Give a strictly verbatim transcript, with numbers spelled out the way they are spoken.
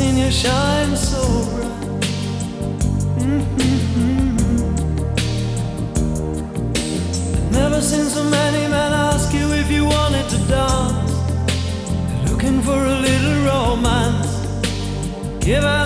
seen you shine so bright. Mm-hmm. Never seen so many men ask you if you wanted to dance. They're looking for a little romance. Give